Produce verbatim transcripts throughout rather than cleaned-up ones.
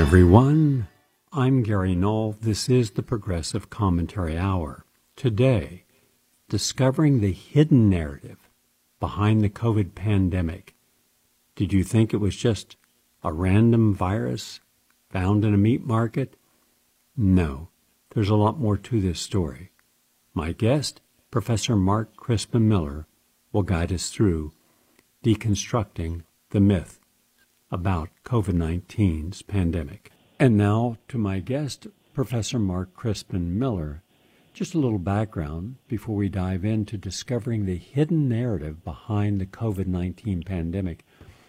everyone. I'm Gary Null. This is the Progressive Commentary Hour. Today, discovering the hidden narrative behind the COVID pandemic. Did you think it was just a random virus found in a meat market? No, there's a lot more to this story. My guest, Professor Mark Crispin Miller, will guide us through deconstructing the myth about COVID nineteen's pandemic. And now to my guest, Professor Mark Crispin Miller. Just a little background before we dive into discovering the hidden narrative behind the COVID nineteen pandemic.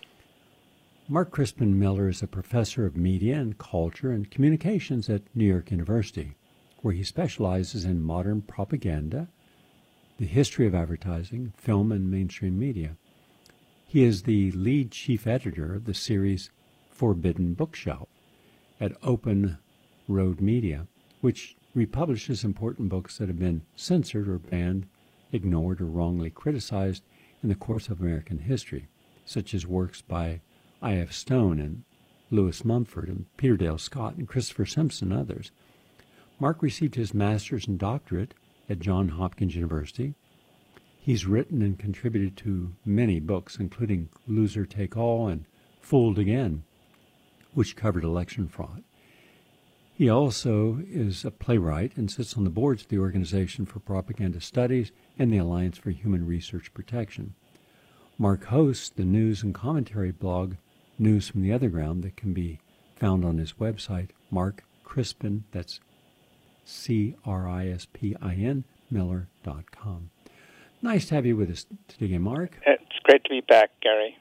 Mark Crispin Miller is a professor of media and culture and communications at New York University, where he specializes in modern propaganda, the history of advertising, film, and mainstream media. He is the lead chief editor of the series Forbidden Bookshelf at Open Road Media, which republishes important books that have been censored or banned, ignored, or wrongly criticized in the course of American history, such as works by I F Stone and Lewis Mumford and Peter Dale Scott and Christopher Simpson and others. Mark received his master's and doctorate at Johns Hopkins University. He's written and contributed to many books, including Loser Take All and Fooled Again, which covered election fraud. He also is a playwright and sits on the boards of the Organization for Propaganda Studies and the Alliance for Human Research Protection. Mark hosts the news and commentary blog News from the Other Ground that can be found on his website, Mark Crispin, that's C R I S P I N, Miller dot com. Nice to have you with us today, Mark. It's great to be back, Gary.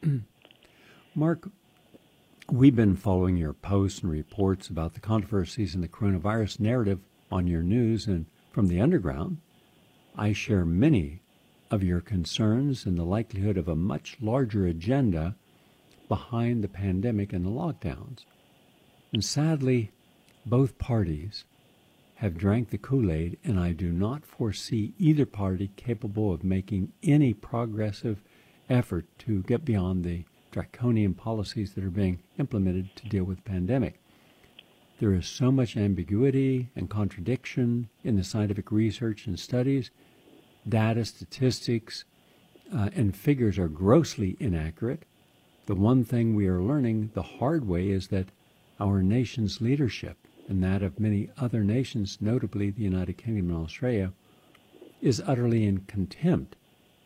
Mark, we've been following your posts and reports about the controversies in the coronavirus narrative on your news and from the underground. I share many of your concerns and the likelihood of a much larger agenda behind the pandemic and the lockdowns. And sadly, both parties have drank the Kool-Aid, and I do not foresee either party capable of making any progressive effort to get beyond the draconian policies that are being implemented to deal with the pandemic. There is so much ambiguity and contradiction in the scientific research and studies. Data, statistics, uh, and figures are grossly inaccurate. The one thing we are learning the hard way is that our nation's leadership, and that of many other nations, notably the United Kingdom and Australia, is utterly in contempt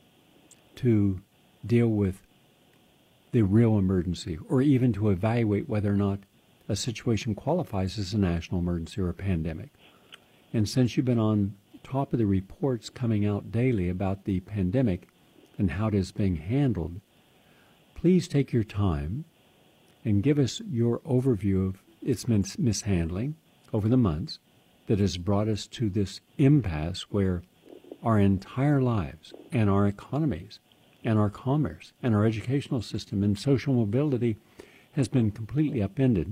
to deal with the real emergency, or even to evaluate whether or not a situation qualifies as a national emergency or a pandemic. And since you've been on top of the reports coming out daily about the pandemic and how it is being handled, please take your time and give us your overview of its mis- mishandling over the months that has brought us to this impasse where our entire lives and our economies and our commerce and our educational system and social mobility has been completely upended.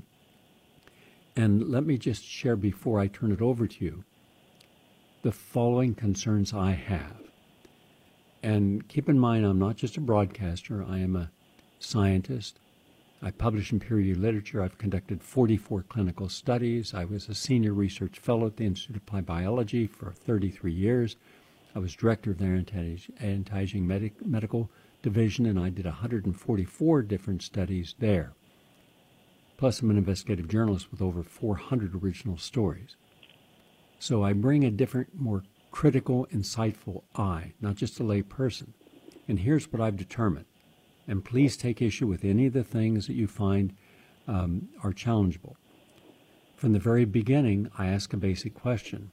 And let me just share before I turn it over to you the following concerns I have. And keep in mind, I'm not just a broadcaster. I am a scientist. I publish in peer-reviewed literature. I've conducted forty-four clinical studies. I was a senior research fellow at the Institute of Applied Biology for thirty-three years. I was director of their anti-aging medic- medical division, and I did one hundred forty-four different studies there. Plus, I'm an investigative journalist with over four hundred original stories. So I bring a different, more critical, insightful eye, not just a lay person. And here's what I've determined. And please take issue with any of the things that you find um, are challengeable. From the very beginning, I ask a basic question.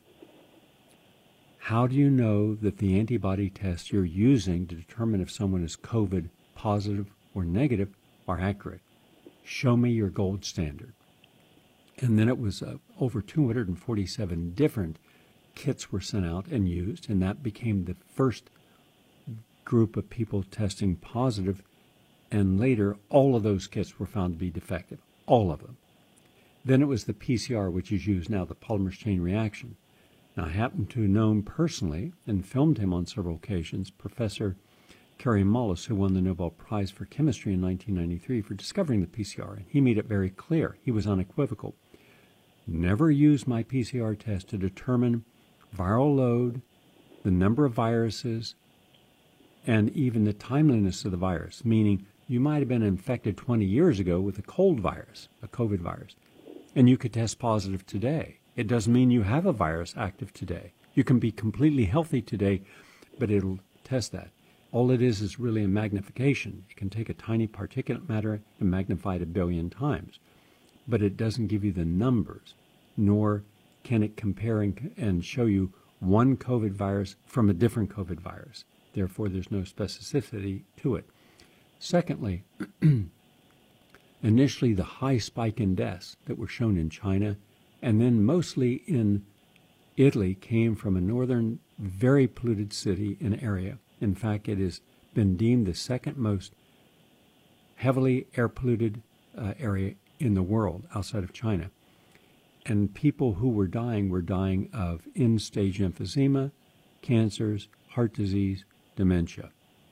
How do you know that the antibody tests you're using to determine if someone is COVID positive or negative are accurate? Show me your gold standard. And then it was uh, over two hundred forty-seven different kits were sent out and used, and that became the first group of people testing positive. And later, all of those kits were found to be defective, all of them. Then it was the P C R, which is used now, the polymerase chain reaction. Now, I happen to know him personally and filmed him on several occasions, Professor Kary Mullis, who won the Nobel Prize for Chemistry in nineteen ninety-three for discovering the P C R. And he made it very clear. He was unequivocal. Never use my P C R test to determine viral load, the number of viruses, and even the timeliness of the virus, meaning you might have been infected twenty years ago with a cold virus, a COVID virus, and you could test positive today. It doesn't mean you have a virus active today. You can be completely healthy today, but it'll test that. All it is is really a magnification. It can take a tiny particulate matter and magnify it a billion times, but it doesn't give you the numbers, nor can it compare and, and show you one COVID virus from a different COVID virus. Therefore, there's no specificity to it. Secondly, initially the high spike in deaths that were shown in China and then mostly in Italy came from a northern, very polluted city and area. In fact, it has been deemed the second most heavily air polluted uh, area in the world outside of China. And people who were dying were dying of end-stage emphysema, cancers, heart disease, dementia.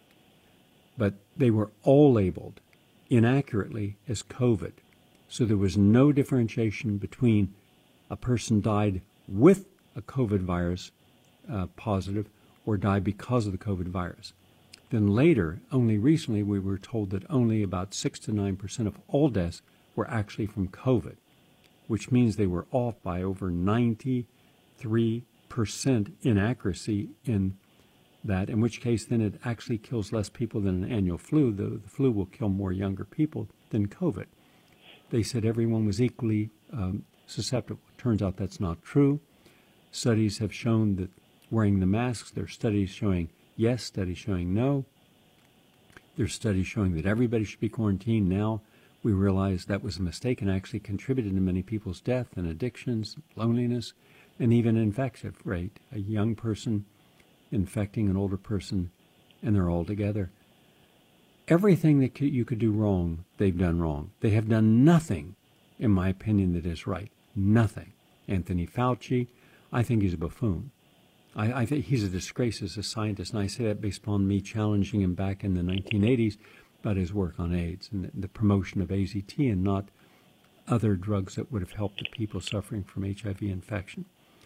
But they were all labeled inaccurately as COVID. So there was no differentiation between a person died with a COVID virus uh, positive or died because of the COVID virus. Then later, only recently, we were told that only about six to nine percent of all deaths were actually from COVID, which means they were off by over ninety-three percent inaccuracy in that, in which case then it actually kills less people than an annual flu, though the flu will kill more younger people than COVID. They said everyone was equally um, susceptible. Turns out that's not true. Studies have shown that wearing the masks, there are studies showing yes, studies showing no. There's studies showing that everybody should be quarantined. Now we realize that was a mistake and actually contributed to many people's death and addictions, loneliness, and even infection rate. A young person infecting an older person, and they're all together. Everything that you could do wrong, they've done wrong. They have done nothing, in my opinion, that is right. Nothing. Anthony Fauci, I think he's a buffoon. I, I think he's a disgrace as a scientist, and I say that based upon me challenging him back in the nineteen eighties about his work on AIDS and the, the promotion of A Z T and not other drugs that would have helped the people suffering from H I V infection.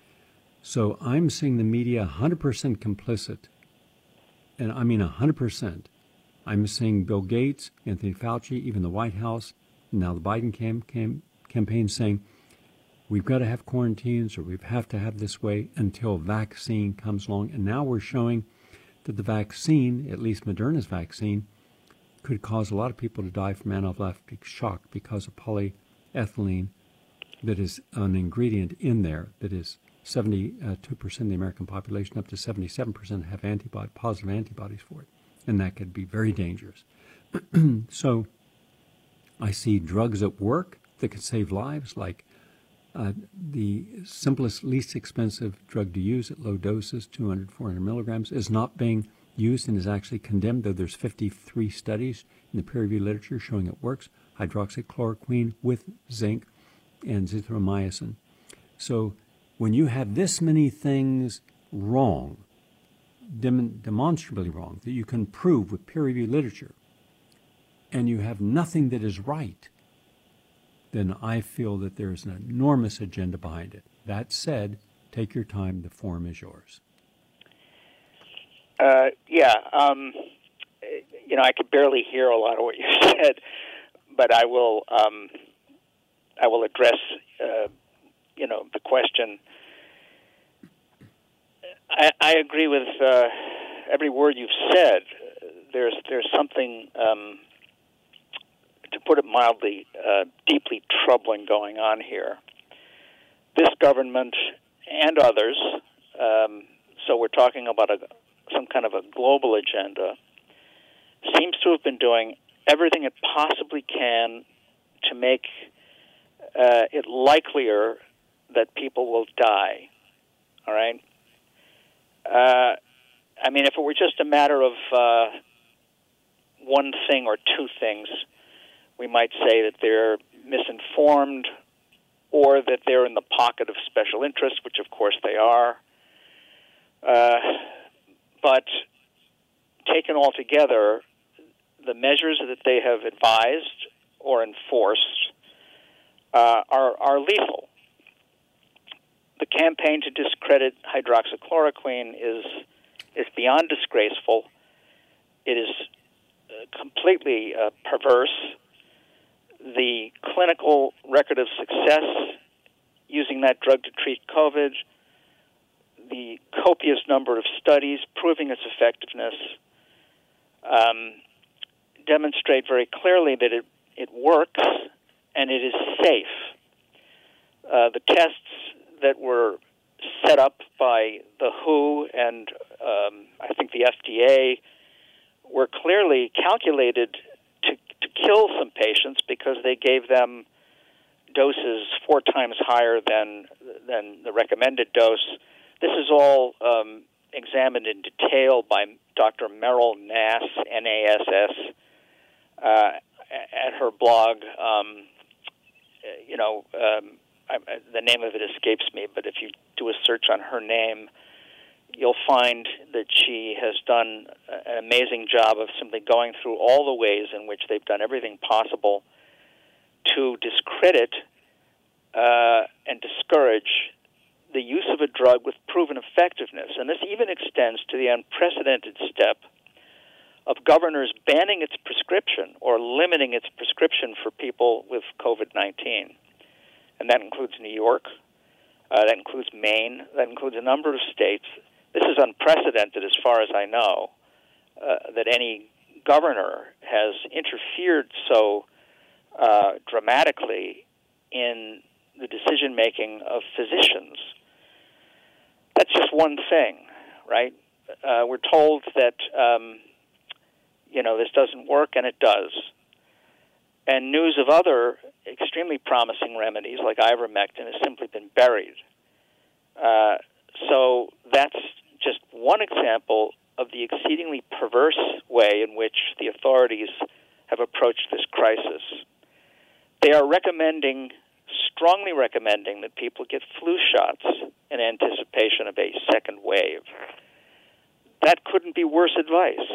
So I'm seeing the media one hundred percent complicit, and I mean one hundred percent. I'm seeing Bill Gates, Anthony Fauci, even the White House, now the Biden cam- cam- campaign saying, we've got to have quarantines or we have to have this way until vaccine comes along. And now we're showing that the vaccine, at least Moderna's vaccine, could cause a lot of people to die from anaphylactic shock because of polyethylene that is an ingredient in there that is seventy-two percent of the American population, up to seventy-seven percent have antibody, positive antibodies for it. And that could be very dangerous. So I see drugs at work that could save lives, like uh, the simplest, least expensive drug to use at low doses, two hundred, four hundred milligrams, is not being used and is actually condemned, though there's fifty-three studies in the peer-reviewed literature showing it works, hydroxychloroquine with zinc and zithromycin. So when you have this many things wrong, dem- demonstrably wrong, that you can prove with peer-reviewed literature, and you have nothing that is right, then I feel that there's an enormous agenda behind it. That said, take your time. The forum is yours. Uh, yeah, um, you know, I could barely hear a lot of what you said, but I will, um, I will address, uh, you know, the question. I, I agree with uh, every word you've said. There's, there's something, um, to put it mildly, uh, deeply troubling going on here. This government and others, um, so we're talking about a some kind of a global agenda, seems to have been doing everything it possibly can to make uh, it likelier that people will die, all right? Uh, I mean, if it were just a matter of uh, one thing or two things, we might say that they're misinformed or that they're in the pocket of special interest, which of course they are. Uh, But taken all together, the measures that they have advised or enforced uh, are, are lethal. The campaign to discredit hydroxychloroquine is is beyond disgraceful. It is uh, completely uh, perverse. The clinical record of success using that drug to treat COVID, the copious number of studies proving its effectiveness, um, demonstrate very clearly that it, it works and it is safe. Uh, the tests that were set up by the W H O and um, I think the F D A were clearly calculated to, to kill some patients because they gave them doses four times higher than than the recommended dose. This is all um, examined in detail by Doctor Meryl Nass, N A S S, uh, at her blog. Um, you know, um, I, the name of it escapes me, but if you do a search on her name, you'll find that she has done an amazing job of simply going through all the ways in which they've done everything possible to discredit uh, and discourage the use of a drug with proven effectiveness. And this even extends to the unprecedented step of governors banning its prescription or limiting its prescription for people with COVID nineteen. And that includes New York, uh, that includes Maine, that includes a number of states. This is unprecedented as far as I know, uh, that any governor has interfered so uh, dramatically in the decision-making of physicians. That's just one thing, right? Uh, we're told that, um, you know, this doesn't work, and it does. And news of other extremely promising remedies, like ivermectin, has simply been buried. Uh, so that's just one example of the exceedingly perverse way in which the authorities have approached this crisis. They are recommending, strongly recommending, that people get flu shots in anticipation of a second wave. That couldn't be worse advice.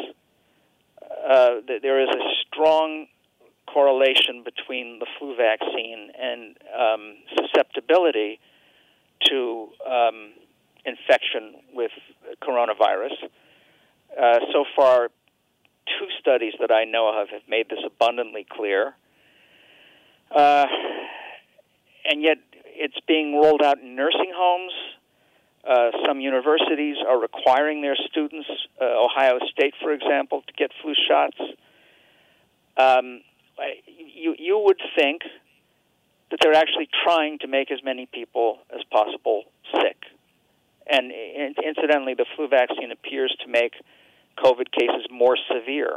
Uh, there is a strong correlation between the flu vaccine and um, susceptibility to um, infection with coronavirus. Uh, so far, two studies that I know of have made this abundantly clear. Uh, and yet it's being rolled out in nursing homes. Uh, some universities are requiring their students, uh, Ohio State, for example, to get flu shots. Um, you, you would think that they're actually trying to make as many people as possible sick. And incidentally, the flu vaccine appears to make COVID cases more severe.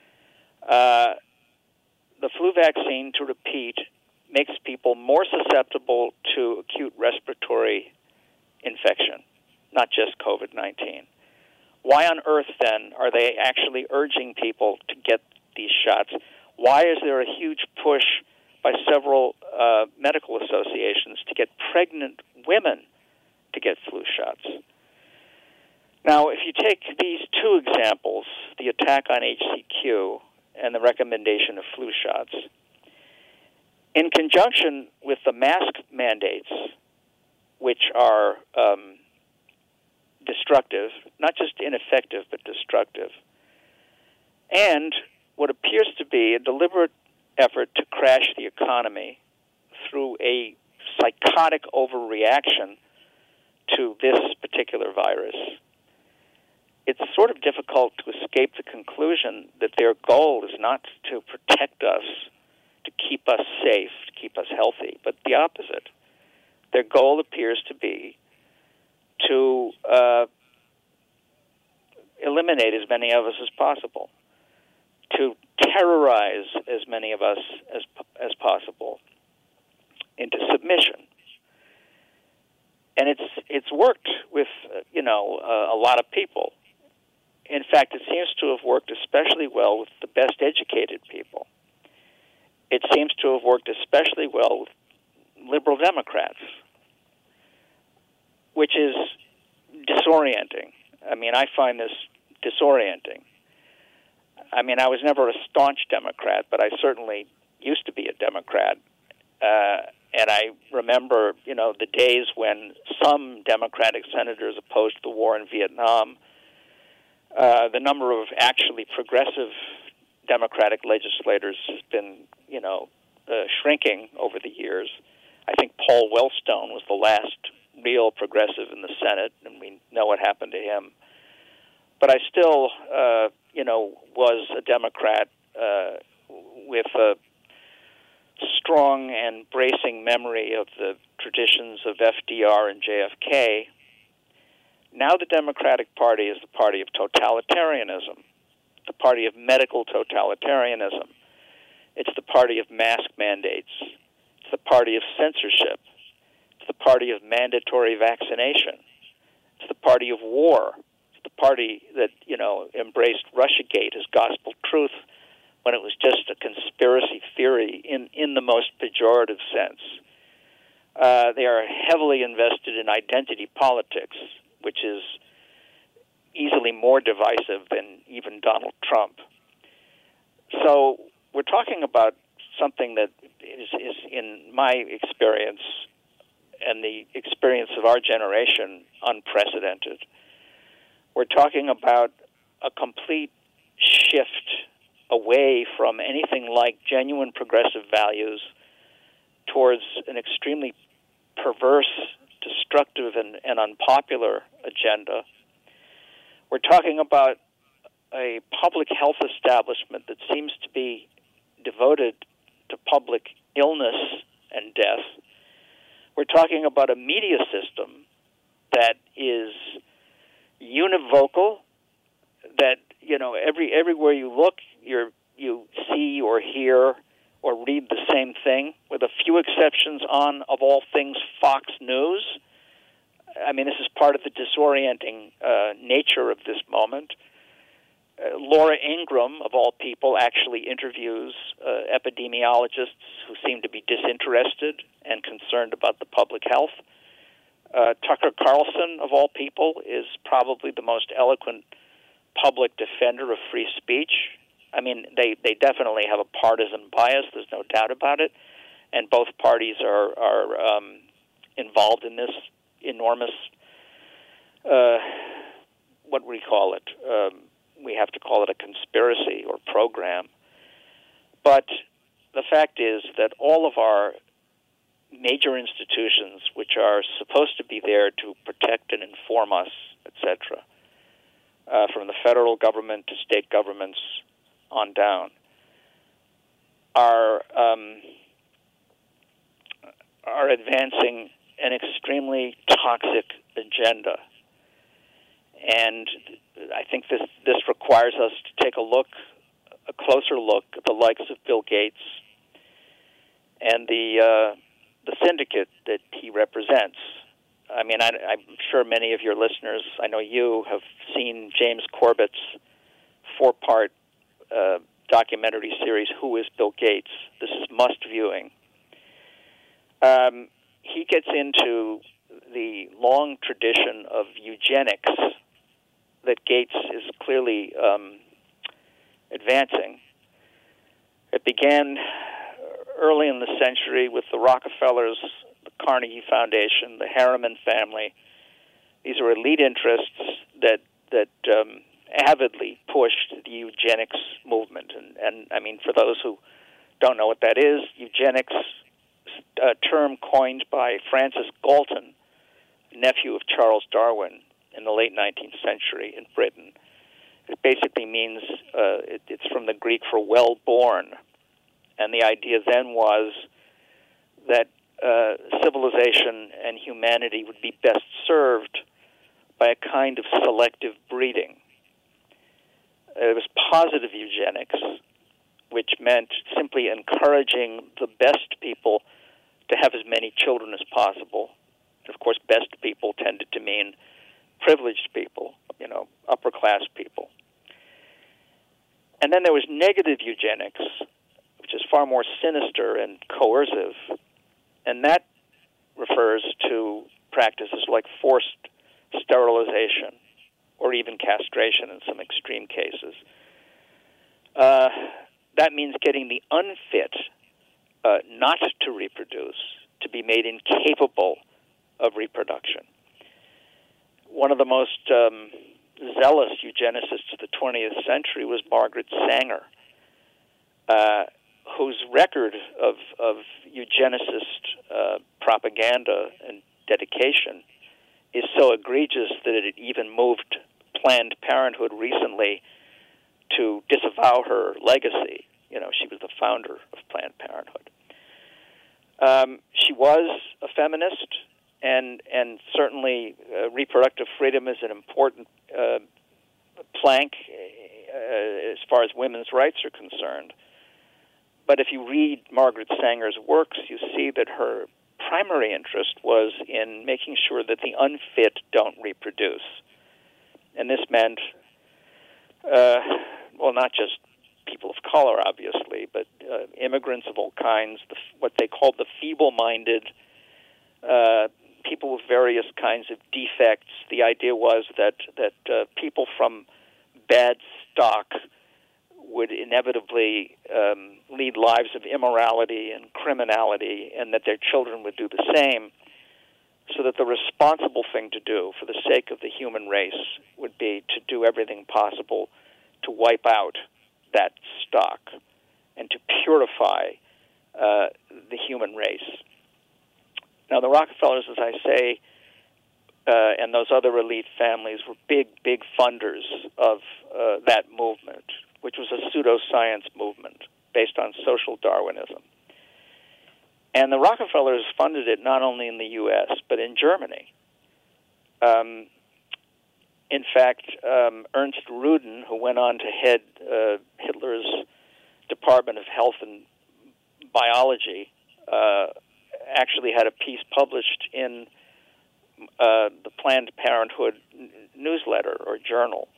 Uh, the flu vaccine, to repeat, makes people more susceptible to acute respiratory infection, not just COVID nineteen. Why on earth, then, are they actually urging people to get these shots? Why is there a huge push by several uh, medical associations to get pregnant women to get flu shots? Now, if you take these two examples, the attack on H C Q and the recommendation of flu shots, in conjunction with the mask mandates, which are um, destructive, not just ineffective, but destructive, and what appears to be a deliberate effort to crash the economy through a psychotic overreaction to this particular virus, it's sort of difficult to escape the conclusion that their goal is not to protect us, to keep us safe, to keep us healthy, but the opposite. Their goal appears to be to uh, eliminate as many of us as possible, to terrorize as many of us as as possible into submission. And it's it's worked with, uh, you know, uh, a lot of people. In fact, it seems to have worked especially well with the best educated people. It seems to have worked especially well with liberal Democrats, which is disorienting. I mean, I find this disorienting. I mean, I was never a staunch Democrat, but I certainly used to be a Democrat. Uh, and I remember, you know, the days when some Democratic senators opposed the war in Vietnam. Uh, the number of actually progressive Democratic legislators has been, you know, uh, shrinking over the years. I think Paul Wellstone was the last real progressive in the Senate, and we know what happened to him. But I still, uh, you know, was a Democrat uh, with a strong and bracing memory of the traditions of F D R and J F K. Now the Democratic Party is the party of totalitarianism, the party of medical totalitarianism. It's the party of mask mandates. It's the party of censorship. It's the party of mandatory vaccination. It's the party of war. It's the party that, you know, embraced Russiagate as gospel truth when it was just a conspiracy theory in, in the most pejorative sense. Uh, they are heavily invested in identity politics, which is easily more divisive than even Donald Trump. So we're talking about something that is, is, in my experience and the experience of our generation, unprecedented. We're talking about a complete shift away from anything like genuine progressive values towards an extremely perverse, destructive, and, and unpopular agenda. We're talking about a public health establishment that seems to be devoted to public illness and death. We're talking about a media system that is univocal, that, you know, every everywhere you look, you're, you see or hear or read the same thing, with a few exceptions on, of all things, Fox News. I mean, this is part of the disorienting uh, nature of this moment. Uh, Laura Ingraham, of all people, actually interviews uh, epidemiologists who seem to be disinterested and concerned about the public health. Uh, Tucker Carlson, of all people, is probably the most eloquent public defender of free speech. I mean, they, they definitely have a partisan bias, there's no doubt about it, and both parties are, are um, involved in this enormous, uh, what do we call it? Um, we have to call it a conspiracy or program. But the fact is that all of our major institutions, which are supposed to be there to protect and inform us, et cetera, uh, from the federal government to state governments on down, are um, are advancing an extremely toxic agenda. And I think this this requires us to take a look, a closer look at the likes of Bill Gates and the uh, the syndicate that he represents. I mean, I, I'm sure many of your listeners, I know you, have seen James Corbett's four-part uh, documentary series, Who is Bill Gates? This is must-viewing. Um, he gets into the long tradition of eugenics that Gates is clearly um, advancing. It began early in the century with the Rockefellers, the Carnegie Foundation, the Harriman family. These are elite interests that that um, avidly pushed the eugenics movement. And, and I mean, for those who don't know what that is, eugenics, a term coined by Francis Galton, nephew of Charles Darwin, in the late nineteenth century in Britain. It basically means, uh, it, it's from the Greek for well-born. And the idea then was that uh, civilization and humanity would be best served by a kind of selective breeding. It was positive eugenics, which meant simply encouraging the best people to have as many children as possible. And of course, best people tended to mean privileged people, you know, upper-class people. And then there was negative eugenics, which is far more sinister and coercive, and that refers to practices like forced sterilization or even castration in some extreme cases. uh, that means getting the unfit uh, not to reproduce, to be made incapable of reproduction. One of the most um, zealous eugenicists of the twentieth century was Margaret Sanger, uh, whose record of, of eugenicist uh, propaganda and dedication is so egregious that it even moved Planned Parenthood recently to disavow her legacy. You know, she was the founder of Planned Parenthood. Um, she was a feminist, and and certainly uh, reproductive freedom is an important uh, plank uh, as far as women's rights are concerned. But if you read Margaret Sanger's works, you see that her primary interest was in making sure that the unfit don't reproduce. And this meant, uh, well, not just people of color, obviously, but uh, immigrants of all kinds, the, what they called the feeble-minded, uh, people with various kinds of defects. The idea was that, that uh, people from bad stock would inevitably um, lead lives of immorality and criminality, and that their children would do the same, so that the responsible thing to do for the sake of the human race would be to do everything possible to wipe out that stock and to purify uh, the human race. Now, the Rockefellers, as I say, uh, and those other elite families were big, big funders of uh, that movement, which was a pseudoscience movement based on social Darwinism. And the Rockefellers funded it not only in the U S, but in Germany. Um, in fact, um, Ernst Rudin, who went on to head uh, Hitler's Department of Health and Biology, uh, actually had a piece published in uh, the Planned Parenthood n- newsletter or journal.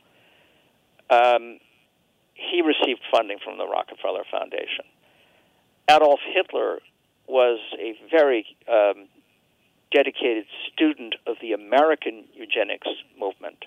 Um, he received funding from the Rockefeller Foundation. Adolf Hitler was a very um, dedicated student of the American eugenics movement.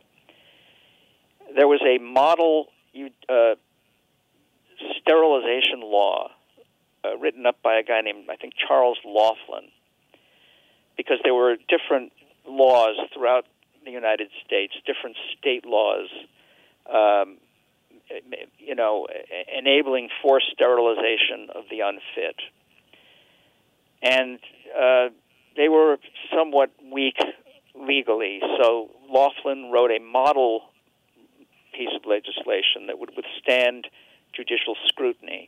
There was a model uh, sterilization law uh, written up by a guy named, I think, Charles Laughlin, because there were different laws throughout the United States, different state laws, um, you know, enabling forced sterilization of the unfit. And uh, they were somewhat weak legally, so Laughlin wrote a model piece of legislation that would withstand judicial scrutiny.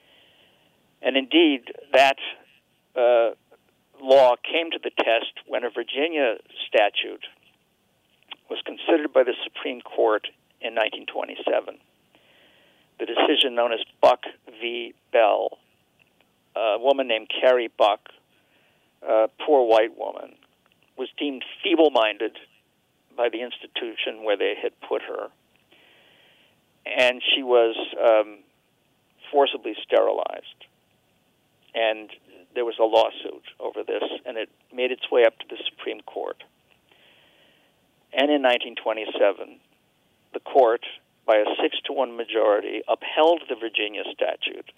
And indeed, that uh, law came to the test when a Virginia statute was considered by the Supreme Court in nineteen twenty-seven. The decision known as Buck v. Bell. A woman named Carrie Buck, a poor white woman, was deemed feeble-minded by the institution where they had put her. And she was um, forcibly sterilized. And there was a lawsuit over this, and it made its way up to the Supreme Court. And in nineteen twenty-seven, the court, by a six to one majority, upheld the Virginia statute.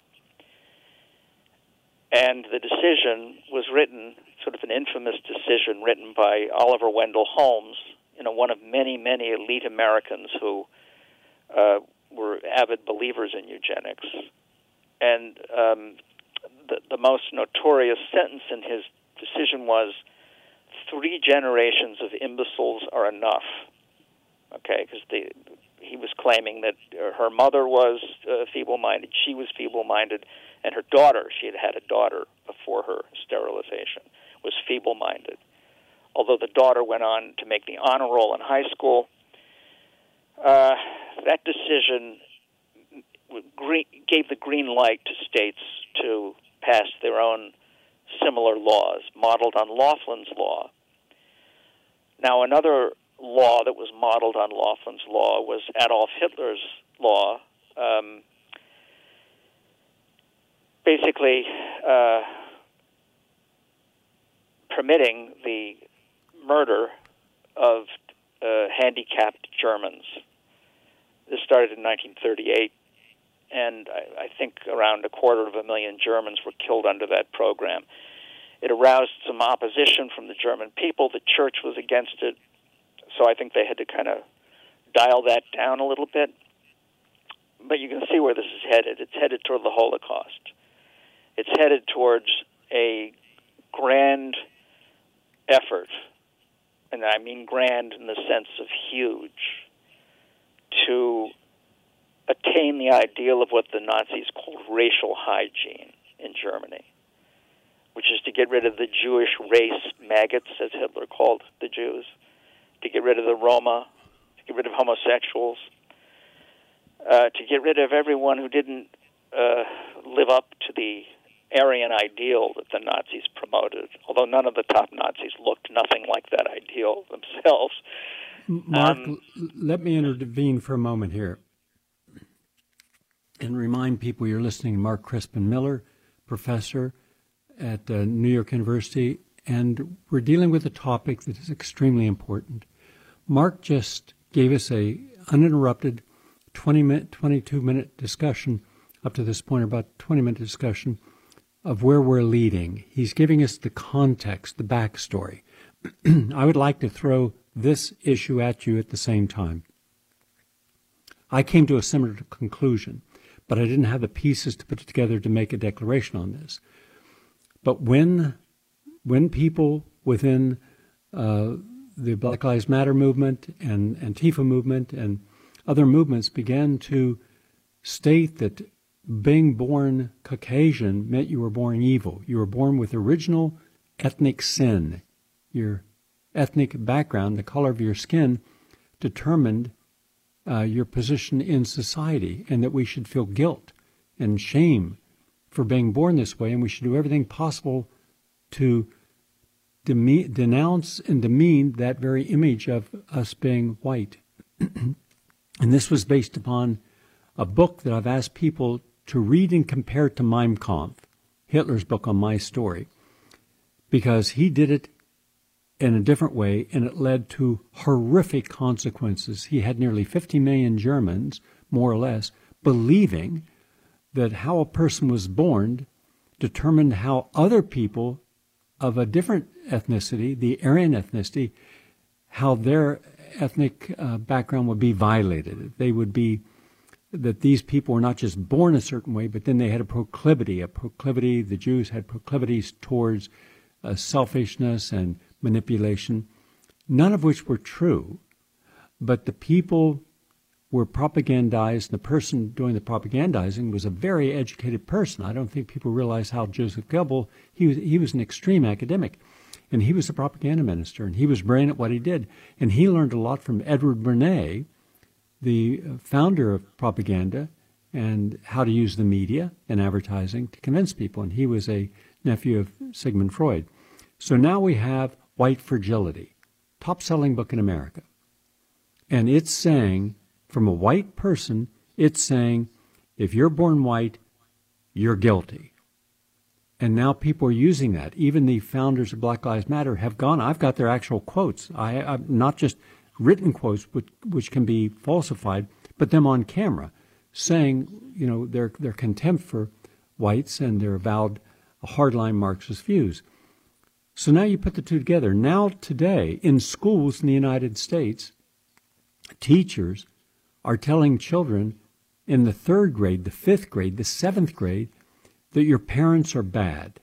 And the decision was written, sort of an infamous decision written by Oliver Wendell Holmes, you know, one of many, many elite Americans who uh, were avid believers in eugenics. And um, the, the most notorious sentence in his decision was, three generations of imbeciles are enough. Okay, because he was claiming that her mother was uh, feeble-minded, she was feeble-minded, and her daughter, she had had a daughter before her sterilization, was feeble-minded. Although the daughter went on to make the honor roll in high school, uh, that decision gave the green light to states to pass their own similar laws, modeled on Laughlin's law. Now, another law that was modeled on Laughlin's law was Adolf Hitler's law, um, basically uh, permitting the murder of uh, handicapped Germans. This started in nineteen thirty-eight, and I, I think around a quarter of a million Germans were killed under that program. It aroused some opposition from the German people. The church was against it, so I think they had to kind of dial that down a little bit. But you can see where this is headed. It's headed toward the Holocaust. It's headed towards a grand effort, and I mean grand in the sense of huge, to attain the ideal of what the Nazis called racial hygiene in Germany, which is to get rid of the Jewish race maggots, as Hitler called the Jews, to get rid of the Roma, to get rid of homosexuals, uh, to get rid of everyone who didn't uh, live up to the Aryan ideal that the Nazis promoted, although none of the top Nazis looked nothing like that ideal themselves. Mark, um, let me intervene for a moment here and remind people you're listening to Mark Crispin Miller, professor at uh, New York University, and we're dealing with a topic that is extremely important. Mark just gave us a uninterrupted twenty minute, twenty-two minute discussion, up to this point about twenty minute discussion of where we're leading. He's giving us the context, the backstory. I would like to throw this issue at you at the same time. I came to a similar conclusion, but I didn't have the pieces to put it together to make a declaration on this. But when when people within uh, the Black Lives Matter movement and Antifa movement and other movements began to state that being born Caucasian meant you were born evil. You were born with original ethnic sin. Your ethnic background, the color of your skin, determined uh, your position in society, and that we should feel guilt and shame for being born this way, and we should do everything possible to deme- denounce and demean that very image of us being white. And this was based upon a book that I've asked people to read and compare to Mein Kampf, Hitler's book on my story, because he did it in a different way, and it led to horrific consequences. He had nearly fifty million Germans, more or less, believing that how a person was born determined how other people of a different ethnicity, the Aryan ethnicity, how their ethnic uh, background would be violated. They would be, that these people were not just born a certain way, but then they had a proclivity, a proclivity, the Jews had proclivities towards uh, selfishness and manipulation, none of which were true, but the people were propagandized. The person doing the propagandizing was a very educated person. I don't think people realize how Joseph Goebbels, he was, he was an extreme academic, and he was a propaganda minister, and he was brilliant at what he did. And he learned a lot from Edward Bernays, the founder of propaganda, and how to use the media and advertising to convince people. And he was a nephew of Sigmund Freud. So now we have White Fragility, top-selling book in America. And it's saying, from a white person, it's saying, if you're born white, you're guilty. And now people are using that. Even the founders of Black Lives Matter have gone, I've got their actual quotes. I, I've not just written quotes, which, which can be falsified, but them on camera, saying, you know, their, their contempt for whites and their avowed hardline Marxist views. So now you put the two together. Now today, in schools in the United States, teachers are telling children in the third grade, the fifth grade, the seventh grade, that your parents are bad.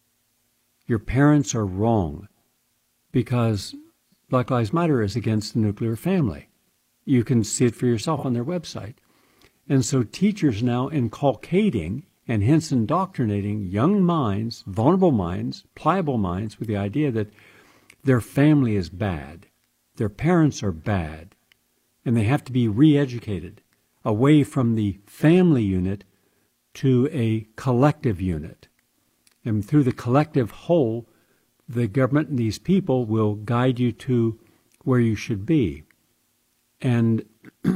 Your parents are wrong because Black Lives Matter is against the nuclear family. You can see it for yourself on their website. And so teachers now inculcating and hence indoctrinating young minds, vulnerable minds, pliable minds with the idea that their family is bad, their parents are bad, and they have to be re-educated away from the family unit to a collective unit. And through the collective whole, the government and these people will guide you to where you should be. And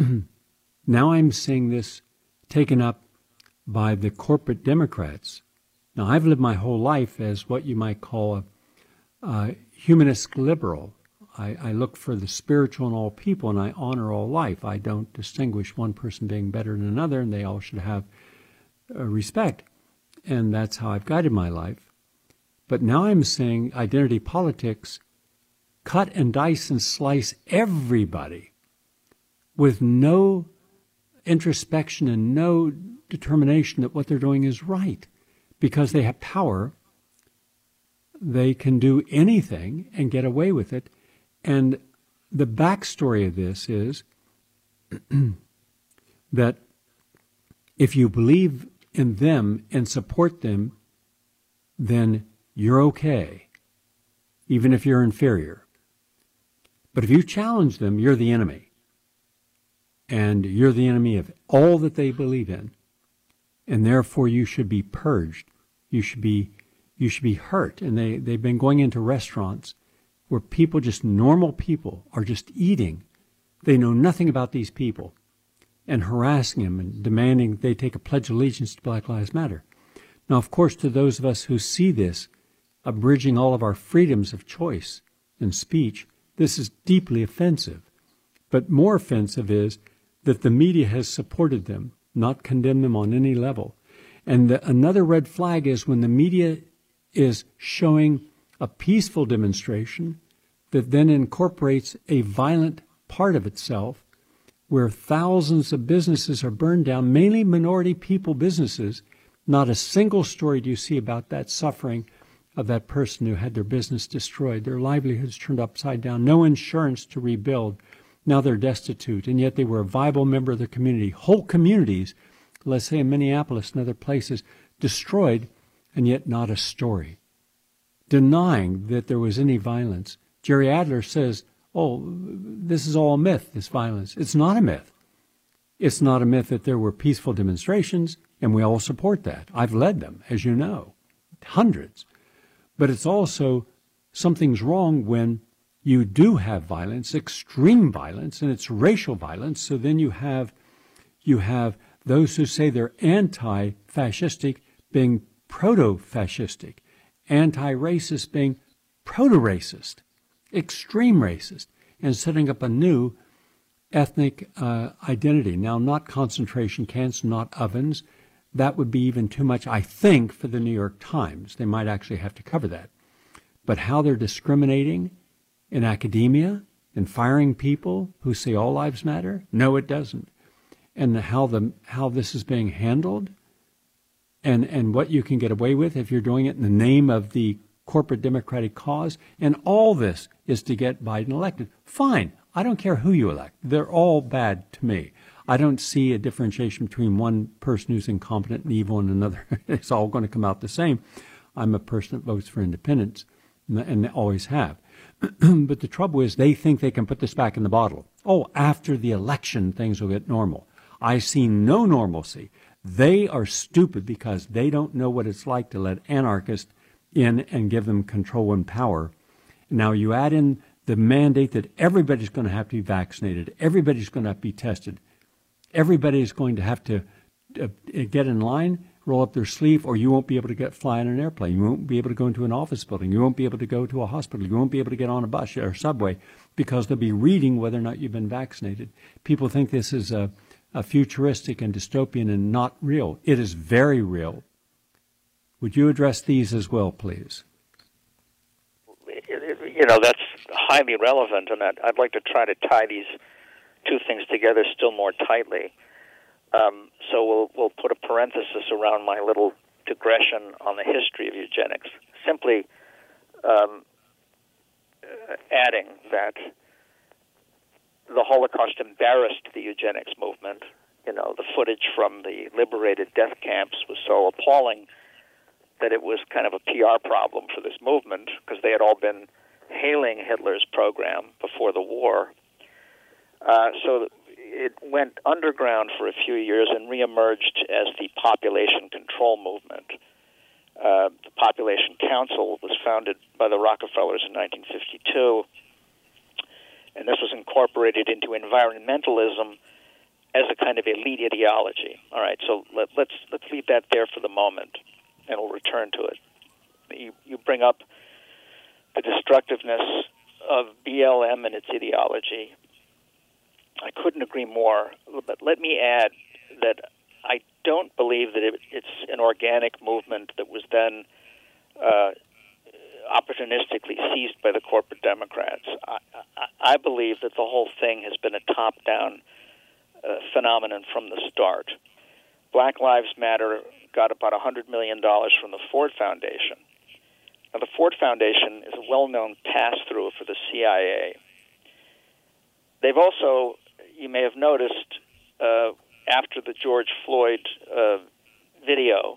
now I'm seeing this taken up by the corporate Democrats. Now, I've lived my whole life as what you might call a, a humanist liberal. I, I look for the spiritual in all people, and I honor all life. I don't distinguish one person being better than another, and they all should have uh, respect. And that's how I've guided my life. But now I'm saying identity politics cut and dice and slice everybody with no introspection and no determination that what they're doing is right. Because they have power, they can do anything and get away with it. And the backstory of this is that if you believe in them and support them, then you're okay, even if you're inferior. But if you challenge them, you're the enemy. And you're the enemy of all that they believe in. And therefore you should be purged. You should be you should be hurt. And they, they've been going into restaurants where people, just normal people, are just eating. They know nothing about these people, and harassing them and demanding they take a pledge of allegiance to Black Lives Matter. Now, of course, to those of us who see this abridging all of our freedoms of choice and speech, this is deeply offensive. But more offensive is that the media has supported them, not condemned them on any level. And the, another red flag is when the media is showing a peaceful demonstration that then incorporates a violent part of itself, where thousands of businesses are burned down, mainly minority people businesses. Not a single story do you see about that suffering of that person who had their business destroyed, their livelihoods turned upside down, no insurance to rebuild. Now they're destitute, and yet they were a viable member of the community. Whole communities, let's say in Minneapolis and other places, destroyed, and yet not a story. Denying that there was any violence. Jerry Adler says, oh, this is all a myth, this violence. It's not a myth. It's not a myth that there were peaceful demonstrations, and we all support that. I've led them, as you know, hundreds. But it's also something's wrong when you do have violence, extreme violence, and it's racial violence. So then you have you have those who say they're anti-fascistic being proto-fascistic, anti-racist being proto-racist, extreme racist, and setting up a new ethnic uh, identity. Now, not concentration camps, not ovens. That would be even too much, I think, for the New York Times. They might actually have to cover that. But how they're discriminating in academia and firing people who say all lives matter? No, it doesn't. And how the how this is being handled and, and what you can get away with if you're doing it in the name of the corporate democratic cause. And all this is to get Biden elected. Fine. I don't care who you elect. They're all bad to me. I don't see a differentiation between one person who's incompetent and evil and another. It's all going to come out the same. I'm a person that votes for independence, and they always have. But the trouble is they think they can put this back in the bottle. Oh, after the election, things will get normal. I see no normalcy. They are stupid because they don't know what it's like to let anarchists in and give them control and power. Now you add in the mandate that everybody's going to have to be vaccinated, everybody's going to have to be tested, everybody's going to have to uh, get in line, roll up their sleeve, or you won't be able to get fly on an airplane. You won't be able to go into an office building. You won't be able to go to a hospital. You won't be able to get on a bus or subway because they'll be reading whether or not you've been vaccinated. People think this is a, a futuristic and dystopian and not real. It is very real. Would you address these as well, please? You know, that's highly relevant, and I'd, I'd like to try to tie these two things together still more tightly. Um, so we'll we'll put a parenthesis around my little digression on the history of eugenics, simply um, adding that the Holocaust embarrassed the eugenics movement. You know, the footage from the liberated death camps was so appalling that it was kind of a P R problem for this movement because they had all been hailing Hitler's program before the war. Uh, so it went underground for a few years and reemerged as the population control movement. Uh, the Population Council was founded by the Rockefellers in nineteen fifty-two, and this was incorporated into environmentalism as a kind of elite ideology. All right, so let, let's let's leave that there for the moment, and we'll return to it. You, you bring up the destructiveness of B L M and its ideology. I couldn't agree more, but let me add that I don't believe that it, it's an organic movement that was then uh, opportunistically seized by the corporate Democrats. I, I, I believe that the whole thing has been a top-down uh, phenomenon from the start. Black Lives Matter got about one hundred million dollars from the Ford Foundation. Now, the Ford Foundation is a well-known pass-through for the C I A. They've also, you may have noticed, uh, after the George Floyd uh, video,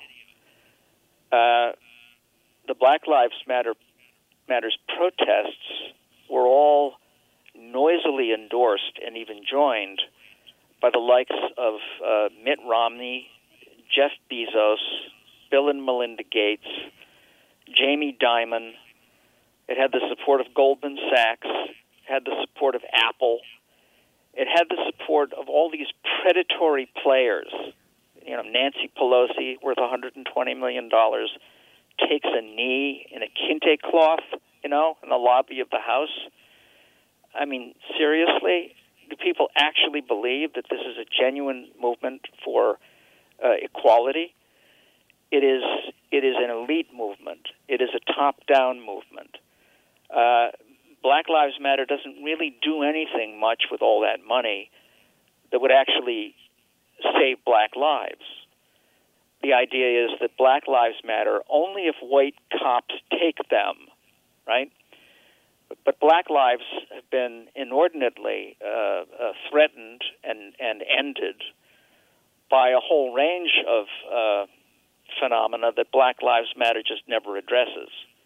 uh, the Black Lives Matter Matters protests were all noisily endorsed and even joined by the likes of uh, Mitt Romney, Jeff Bezos, Bill and Melinda Gates, Jamie Dimon. It had the support of Goldman Sachs, had the support of Apple. It had the support of all these predatory players. You know, Nancy Pelosi, worth one hundred twenty million dollars, takes a knee in a kente cloth, you know, in the lobby of the House. I mean, seriously? Do people actually believe that this is a genuine movement for uh, equality? It is. It is an elite movement. It is a top-down movement. Uh, Black Lives Matter doesn't really do anything much with all that money that would actually save black lives. The idea is that Black Lives Matter only if white cops take them, right? But black lives have been inordinately uh, uh, threatened and, and ended by a whole range of uh, phenomena that Black Lives Matter just never addresses.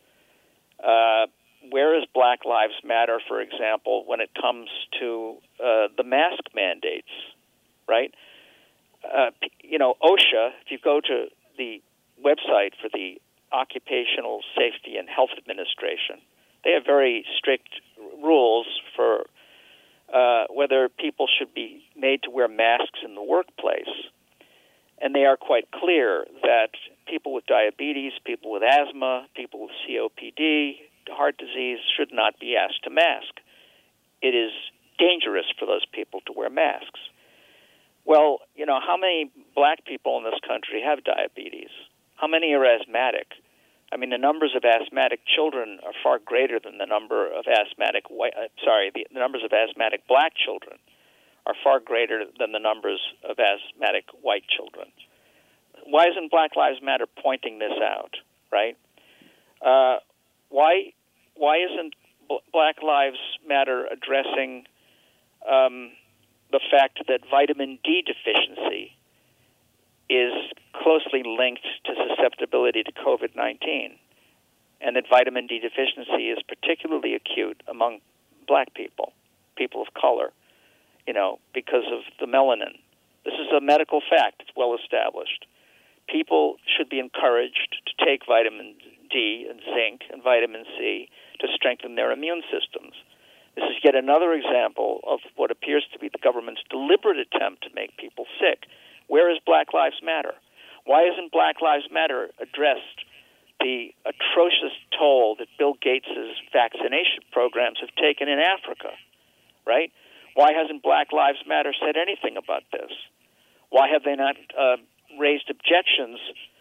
Uh, where is Black Lives Matter, for example, when it comes to uh, the mask mandates, right? Uh, you know, OSHA, if you go to the website for the Occupational Safety and Health Administration, they have very strict rules for uh, whether people should be made to wear masks in the workplace. And they are quite clear that people with diabetes, people with asthma, people with C O P D, heart disease should not be asked to mask. It is dangerous for those people to wear masks. Well, you know, how many black people in this country have diabetes? How many are asthmatic? I mean, the numbers of asthmatic children are far greater than the number of asthmatic white, uh, sorry, the, the numbers of asthmatic black children are far greater than the numbers of asthmatic white children. Why isn't Black Lives Matter pointing this out, right? Uh, why why isn't B- Black Lives Matter addressing um, the fact that vitamin D deficiency is closely linked to susceptibility to COVID nineteen, and that vitamin D deficiency is particularly acute among black people, people of color, you know, because of the melanin. This is a medical fact. It's well established. People should be encouraged to take vitamin D and zinc and vitamin C to strengthen their immune systems. This is yet another example of what appears to be the government's deliberate attempt to make people sick. Where is Black Lives Matter? Why isn't Black Lives Matter addressed the atrocious toll that Bill Gates' vaccination programs have taken in Africa, right? Why hasn't Black Lives Matter said anything about this? Why have they not uh, raised objections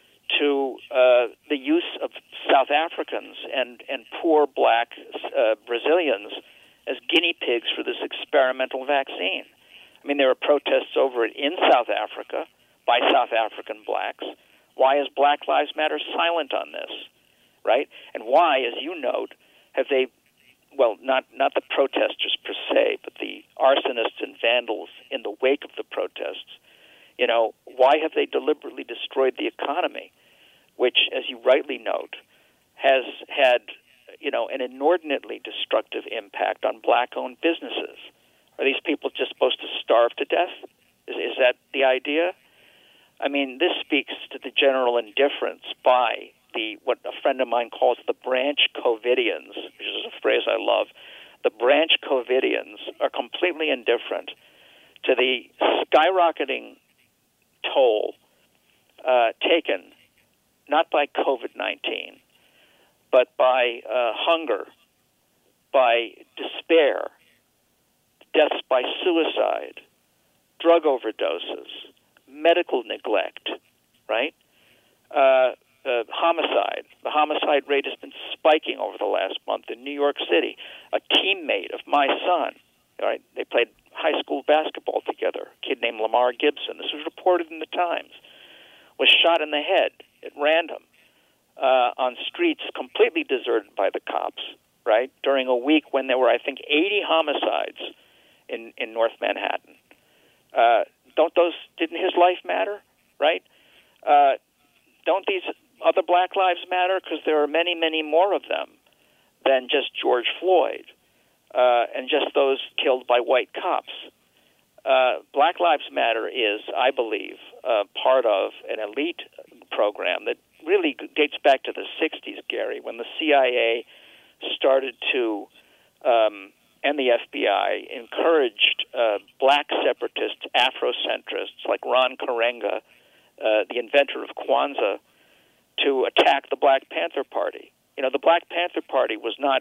to uh, the use of South Africans and, and poor black uh, Brazilians as guinea pigs for this experimental vaccine? I mean, there are protests over it in South Africa by South African blacks. Why is Black Lives Matter silent on this, right? And why, as you note, have they, well, not, not the protesters per se, but the arsonists and vandals in the wake of the protests, you know, why have they deliberately destroyed the economy, which, as you rightly note, has had, you know, an inordinately destructive impact on black-owned businesses? Are these people just supposed to starve to death? Is, is that the idea? I mean, this speaks to the general indifference by the what a friend of mine calls the branch COVIDians, which is a phrase I love. The branch COVIDians are completely indifferent to the skyrocketing toll uh, taken not by COVID nineteen, but by uh, hunger, by despair, deaths by suicide, drug overdoses, medical neglect, right? Uh, uh, homicide. The homicide rate has been spiking over the last month in New York City. A teammate of my son, right? They played high school basketball together. A kid named Lamar Gibson. This was reported in the Times. Was shot in the head at random uh, on streets completely deserted by the cops, right? During a week when there were, I think, eighty homicides in, in North Manhattan. Uh, don't those, didn't his life matter, right? Uh, don't these other Black Lives matter? Because there are many, many more of them than just George Floyd uh, and just those killed by white cops. Uh, Black Lives Matter is, I believe, uh, part of an elite program that really dates back to the sixties, Gary, when the C I A started to, um, and the F B I, encouraged uh, black separatists, Afrocentrists like Ron Karenga, uh, the inventor of Kwanzaa, to attack the Black Panther Party. You know, the Black Panther Party was not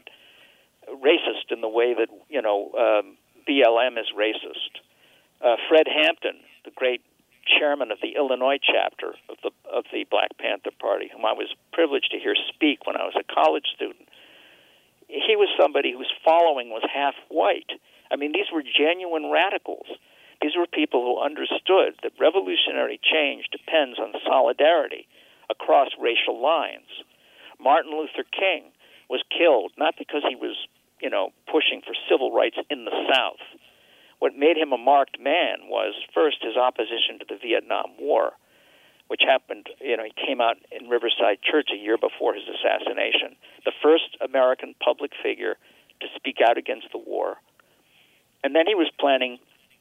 racist in the way that, you know, um, B L M is racist. Uh, Fred Hampton, the great chairman of the Illinois chapter of the of the Black Panther Party, whom I was privileged to hear speak when I was a college student, he was somebody whose following was half white. I mean, these were genuine radicals. These were people who understood that revolutionary change depends on solidarity across racial lines. Martin Luther King was killed not because he was, you know, pushing for civil rights in the South. What made him a marked man was, first, his opposition to the Vietnam War, which happened, you know, he came out in Riverside Church a year before his assassination, the first American public figure to speak out against the war. And then he was planning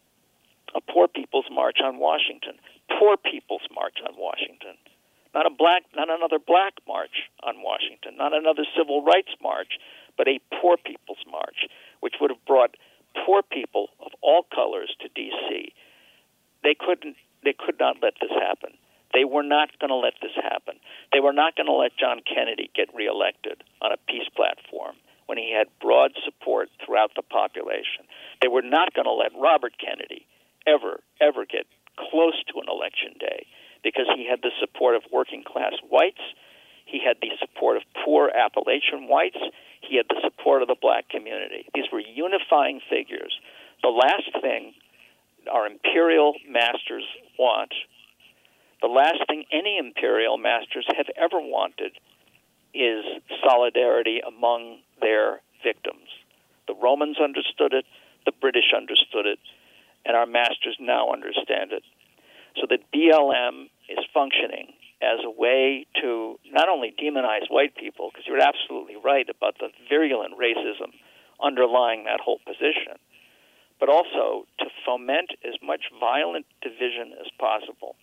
a Poor People's March on Washington. Poor People's March on Washington. Not a black, not another black march on Washington, not another civil rights march, but a Poor People's March, which would have brought poor people of all colors to D C. They couldn't. They could not let this happen. They were not going to let this happen. They were not going to let John Kennedy get reelected on a peace platform when he had broad support throughout the population. They were not going to let Robert Kennedy ever, ever get close to an election day because he had the support of working-class whites. He had the support of poor Appalachian whites. He had the support of the black community. These were unifying figures. The last thing our imperial masters want, the last thing any imperial masters have ever wanted, is solidarity among their victims. The Romans understood it, the British understood it, and our masters now understand it. So that B L M is functioning as a way to not only demonize white people, because you're absolutely right about the virulent racism underlying that whole position, but also to foment as much violent division as possible,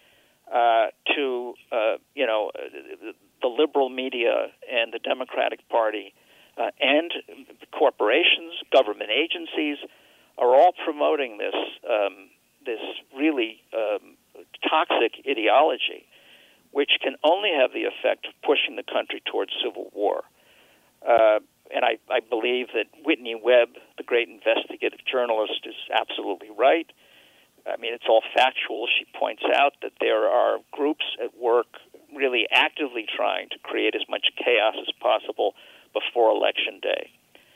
uh, to, uh, you know, the liberal media and the Democratic Party uh, and corporations, government agencies are all promoting this, um, this really um, toxic ideology, which can only have the effect of pushing the country towards civil war. Uh, and I, I believe that Whitney Webb, the great investigative journalist, is absolutely right. I mean, it's all factual. She points out that there are groups at work really actively trying to create as much chaos as possible before Election Day.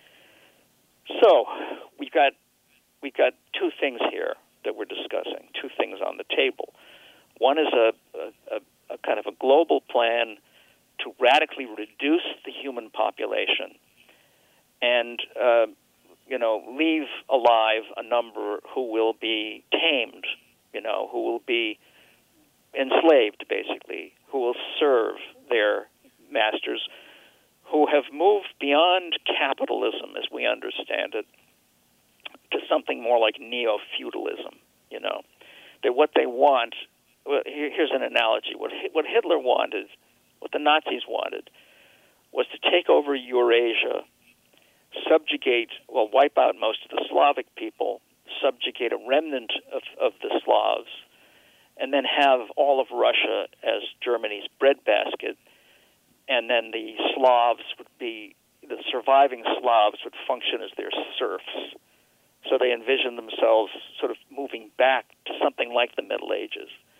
So we've got, we've got two things here that we're discussing, two things on the table. One is a, a, a a kind of a global plan to radically reduce the human population and, uh, you know, leave alive a number who will be tamed, you know, who will be enslaved, basically, who will serve their masters, who have moved beyond capitalism as we understand it to something more like neo-feudalism, you know. That what they want... Well, here's an analogy. What what Hitler wanted, what the Nazis wanted, was to take over Eurasia, subjugate, well, wipe out most of the Slavic people, subjugate a remnant of, of the Slavs, and then have all of Russia as Germany's breadbasket, and then the Slavs would be, the surviving Slavs would function as their serfs. So they envisioned themselves sort of moving back to something like the Middle Ages.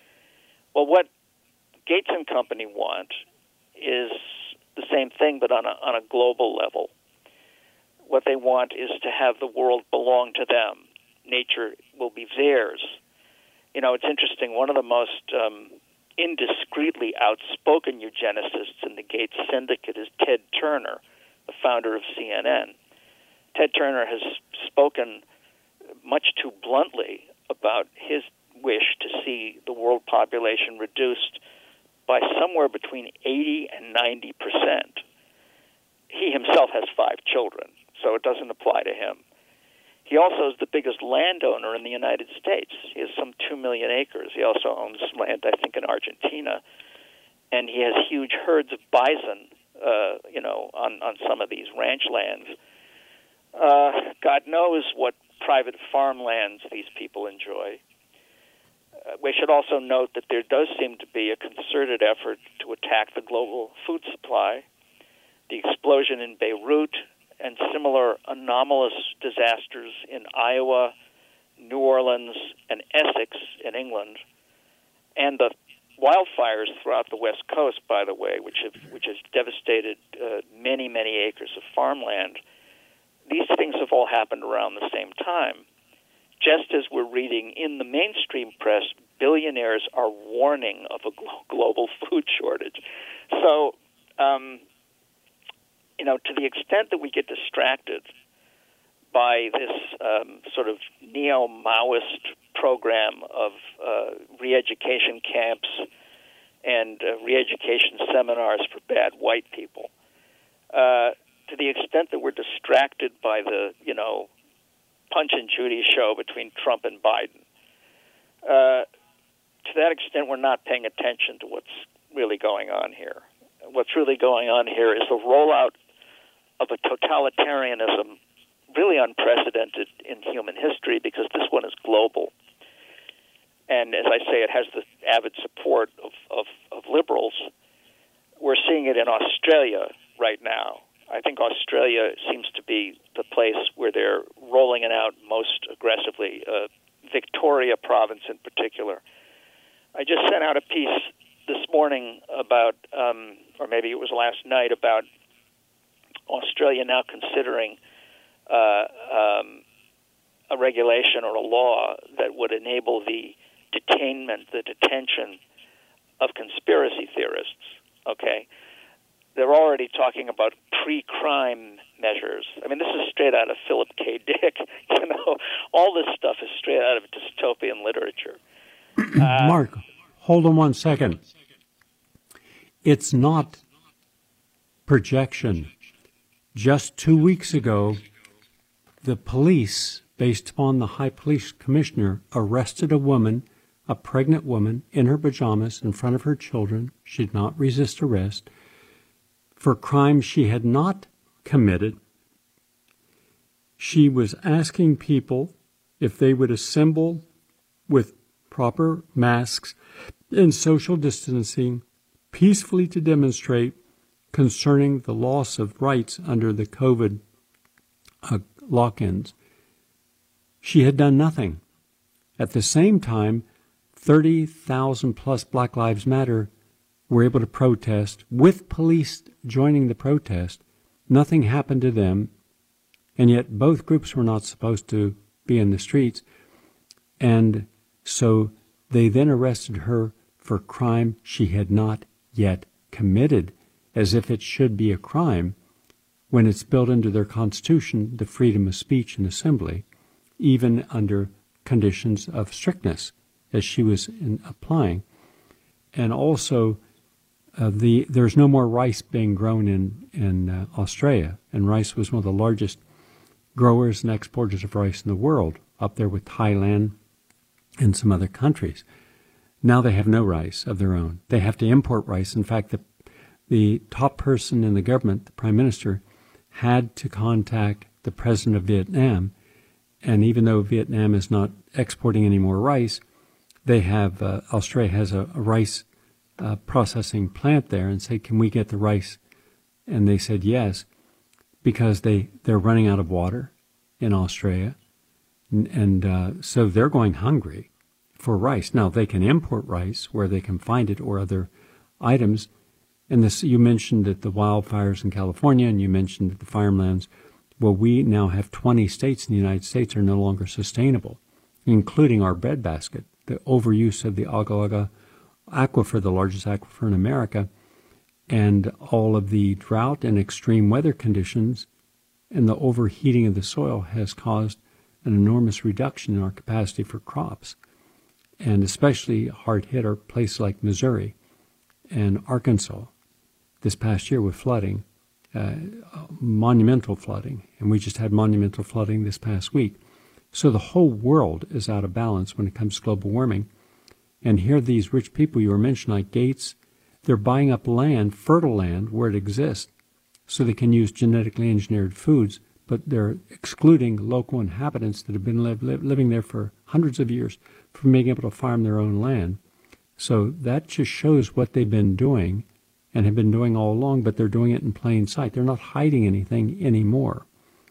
Well, what Gates and company want is the same thing, but on a, on a global level. What they want is to have the world belong to them. Nature will be theirs. You know, it's interesting. One of the most um, indiscreetly outspoken eugenicists in the Gates syndicate is Ted Turner, the founder of C N N. Ted Turner has spoken much too bluntly about his wish to see the world population reduced by somewhere between eighty and ninety percent. He himself has five children, so it doesn't apply to him. He also is the biggest landowner in the United States. He has some two million acres. He also owns land, I think, in Argentina. And he has huge herds of bison, uh, you know, on, on some of these ranch lands. Uh, God knows what private farmlands these people enjoy. Uh, we should also note that there does seem to be a concerted effort to attack the global food supply. The explosion in Beirut and similar anomalous disasters in Iowa, New Orleans, and Essex in England, and the wildfires throughout the West Coast, by the way, which have which has devastated uh, many, many acres of farmland. These things have all happened around the same time. Just as we're reading in the mainstream press, billionaires are warning of a glo- global food shortage. So, um, you know, to the extent that we get distracted by this um, sort of neo-Maoist program of uh, re-education camps and uh, re-education seminars for bad white people, uh, to the extent that we're distracted by the, you know, Punch and Judy show between Trump and Biden, uh, to that extent we're not paying attention to what's really going on here. What's really going on here is the rollout of a totalitarianism really unprecedented in human history, because this one is global. And as I say, it has the avid support of, of, of liberals. We're seeing it in Australia right now. I think Australia seems to be the place where they're rolling it out most aggressively, uh, Victoria province in particular. I just sent out a piece this morning about, um, or maybe it was last night, about Australia now considering uh, um, a regulation or a law that would enable the detainment, the detention of conspiracy theorists, okay? They're already talking about pre-crime measures. I mean, this is straight out of Philip K. Dick. You know, all this stuff is straight out of dystopian literature. Uh, Mark, hold on one second. It's not projection. Just two weeks ago, the police, based upon the High Police Commissioner, arrested a woman, a pregnant woman, in her pajamas in front of her children. She did not resist arrest, for crimes she had not committed. She was asking people if they would assemble with proper masks and social distancing peacefully to demonstrate concerning the loss of rights under the COVID uh, lock-ins. She had done nothing. At the same time, thirty thousand plus Black Lives Matter were able to protest, with police joining the protest. Nothing happened to them, and yet both groups were not supposed to be in the streets. And so they then arrested her for crime she had not yet committed, as if it should be a crime when it's built into their Constitution, the freedom of speech and assembly, even under conditions of strictness, as she was in applying. And also, uh, the there's no more rice being grown in, in uh, Australia, and rice was one of the largest growers and exporters of rice in the world, up there with Thailand and some other countries. Now they have no rice of their own. They have to import rice. In fact, the the top person in the government, the prime minister, had to contact the president of Vietnam. And even though Vietnam is not exporting any more rice, they have, uh, Australia has a, a rice uh, processing plant there, and say, can we get the rice? And they said yes, because they, they're running out of water in Australia. And, and uh, so they're going hungry for rice. Now, they can import rice where they can find it or other items. And this, you mentioned that the wildfires in California, and you mentioned that the farmlands. Well, we now have twenty states in the United States are no longer sustainable, including our breadbasket. The overuse of the Agua Agua aquifer, the largest aquifer in America, and all of the drought and extreme weather conditions and the overheating of the soil has caused an enormous reduction in our capacity for crops. And especially hard hit are places like Missouri and Arkansas this past year with flooding, uh, monumental flooding. And we just had monumental flooding this past week. So the whole world is out of balance when it comes to global warming. And here these rich people you were mentioning, like Gates, they're buying up land, fertile land, where it exists, so they can use genetically engineered foods, but they're excluding local inhabitants that have been li- li- living there for hundreds of years from being able to farm their own land. So that just shows what they've been doing and have been doing all along, but they're doing it in plain sight. They're not hiding anything anymore.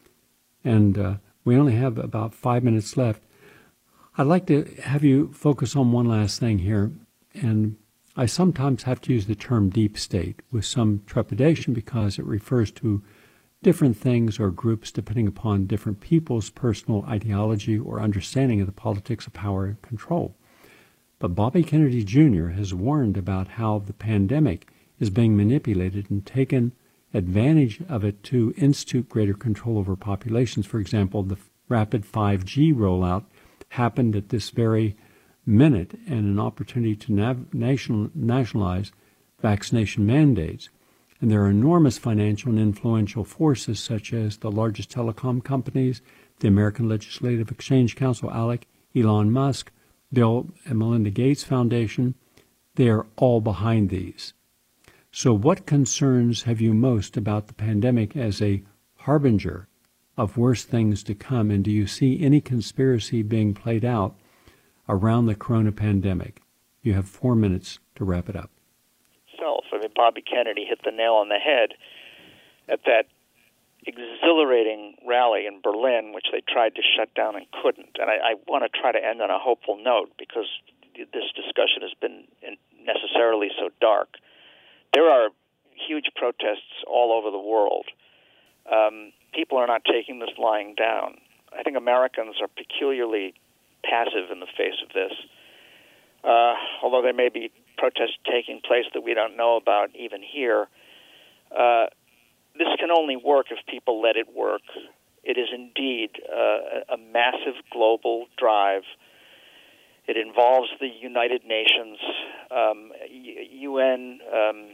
And uh, we only have about five minutes left. I'd like to have you focus on one last thing here. And I sometimes have to use the term deep state with some trepidation because it refers to different things or groups depending upon different people's personal ideology or understanding of the politics of power and control. But Bobby Kennedy Junior has warned about how the pandemic is being manipulated and taken advantage of it to institute greater control over populations. For example, the rapid five G rollout happened at this very minute and an opportunity to nav- national, nationalize vaccination mandates. And there are enormous financial and influential forces such as the largest telecom companies, the American Legislative Exchange Council, ALEC, Elon Musk, Bill and Melinda Gates Foundation. They are all behind these. So what concerns have you most about the pandemic as a harbinger of worse things to come? And do you see any conspiracy being played out around the corona pandemic? You have four minutes to wrap it up. Self. I mean, Bobby Kennedy hit the nail on the head at that exhilarating rally in Berlin, which they tried to shut down and couldn't. And I, I want to try to end on a hopeful note because this discussion has been necessarily so dark. There are huge protests all over the world. Um, people are not taking this lying down. I think Americans are peculiarly passive in the face of this, uh, although there may be protests taking place that we don't know about even here. Uh, this can only work if people let it work. It is indeed uh, a massive global drive. It involves the United Nations, um, U N um,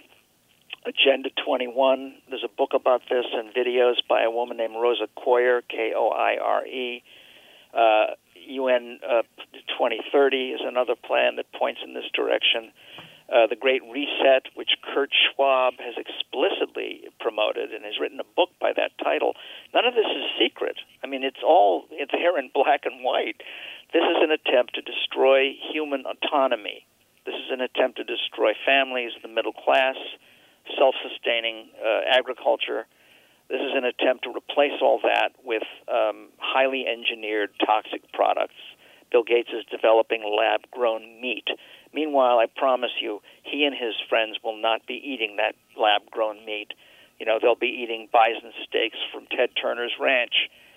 Agenda twenty-one. There's a book about this and videos by a woman named Rosa Koyer, K O I R E. Uh, U N uh, twenty thirty is another plan that points in this direction. Uh, the Great Reset, which Kurt Schwab has explicitly promoted and has written a book by that title. None of this is secret. I mean, it's all it's here in black and white. This is an attempt to destroy human autonomy. This is an attempt to destroy families, the middle class, self-sustaining uh, agriculture. This is an attempt to replace all that with um, highly engineered toxic products. Bill Gates is developing lab-grown meat. Meanwhile, I promise you, he and his friends will not be eating that lab-grown meat. You know, they'll be eating bison steaks from Ted Turner's ranch.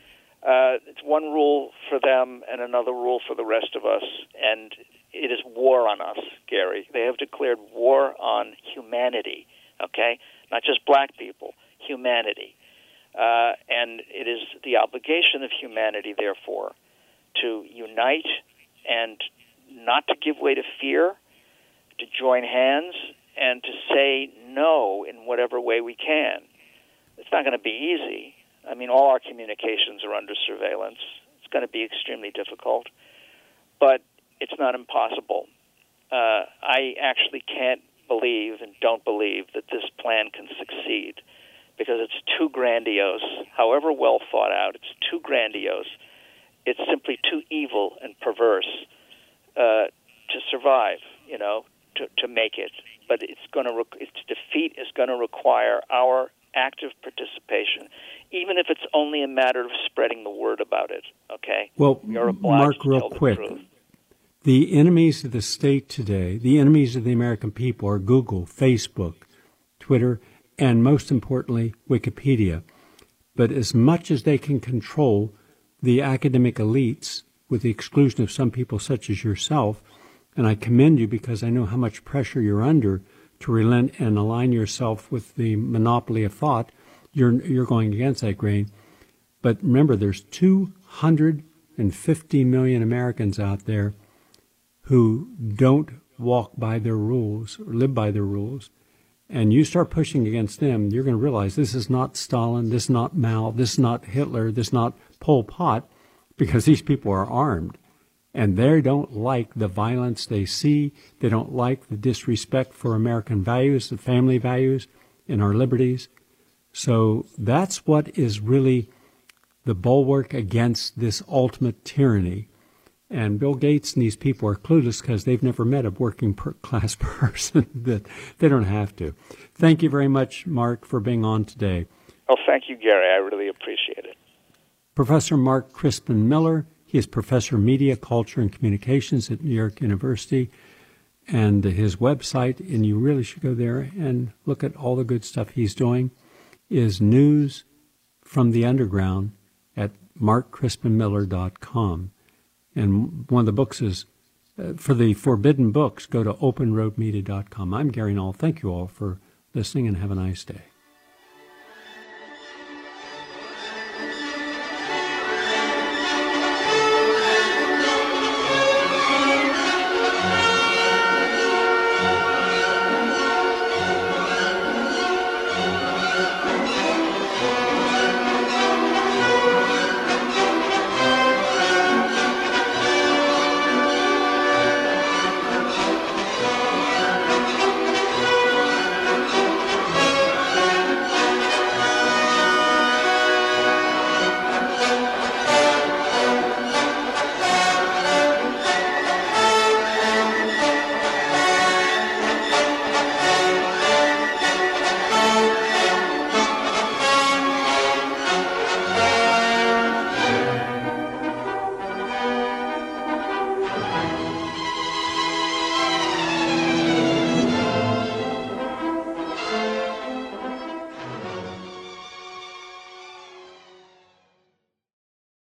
Uh, it's one rule for them and another rule for the rest of us, and it is war on us, Gary. They have declared war on humanity, okay? Not just black people, humanity. Uh, and it is the obligation of humanity, therefore, to unite and not to give way to fear, to join hands, and to say no in whatever way we can. It's not going to be easy. I mean, all our communications are under surveillance. It's going to be extremely difficult, but it's not impossible. Uh, I actually can't believe and don't believe that this plan can succeed because it's too grandiose. However well thought out, it's too grandiose. It's simply too evil and perverse uh, to survive, you know, to, to make it. But it's going to re- its defeat is going to require our active participation, even if it's only a matter of spreading the word about it. Okay. Well, Mark, real quick, The enemies of the state today, the enemies of the American people, are Google, Facebook, Twitter, and most importantly, Wikipedia. But as much as they can control the academic elites, with the exclusion of some people such as yourself, and I commend you because I know how much pressure you're under to relent and align yourself with the monopoly of thought, you're, you're going against that grain. But remember, there's two hundred fifty million Americans out there who don't walk by their rules or live by their rules. And you start pushing against them, you're going to realize this is not Stalin, this is not Mao, this is not Hitler, this is not Pol Pot, because these people are armed. And they don't like the violence they see. They don't like the disrespect for American values, the family values, and our liberties. So that's what is really the bulwark against this ultimate tyranny. And Bill Gates and these people are clueless because they've never met a working per class person. That they don't have to. Thank you very much, Mark, for being on today. Oh, thank you, Gary. I really appreciate it. Professor Mark Crispin Miller. He is Professor of Media, Culture, and Communications at New York University. And his website, and you really should go there and look at all the good stuff he's doing, is News from the Underground at mark crispin miller dot com. And one of the books is, uh, for the forbidden books, go to open road media dot com. I'm Gary Null. Thank you all for listening, and have a nice day.